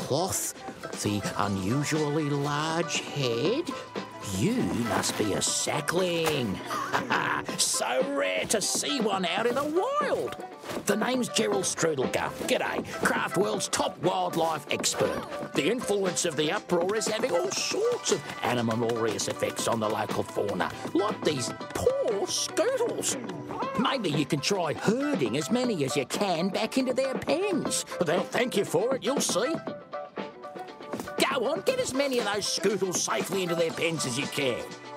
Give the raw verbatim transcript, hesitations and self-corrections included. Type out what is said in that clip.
cloth, the unusually large head. You must be a sackling. So rare to see one out in the wild. The name's Gerald Strudelgar. G'day, Craft World's top wildlife expert. The influence of the uproar is having all sorts of animalorious effects on the local fauna, like these poor scootles. Maybe you can try herding as many as you can back into their pens. They'll thank you for it, you'll see. Go on, get as many of those scootles safely into their pens as you can.